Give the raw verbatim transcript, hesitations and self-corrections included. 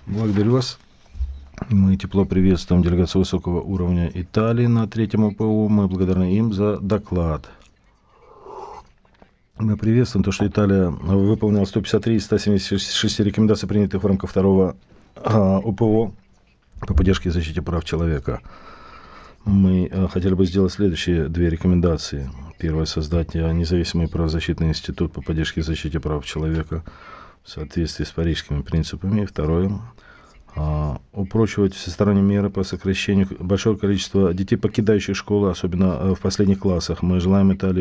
Благодарю вас. Мы тепло приветствуем делегацию высокого уровня Италии на третьем ОПО. Мы благодарны им за доклад. Мы приветствуем то, что Италия выполнила сто пятьдесят три из ста семидесяти шести рекомендаций, принятых в рамках второго а, ОПО по поддержке и защите прав человека. Мы а, хотели бы сделать следующие две рекомендации. Первое — создать независимый правозащитный институт по поддержке и защите прав человека в соответствии с парижскими принципами. И второе — упрочивать всесторонние меры по сокращению большого количества детей, покидающих школы, особенно в последних классах. Мы желаем Италии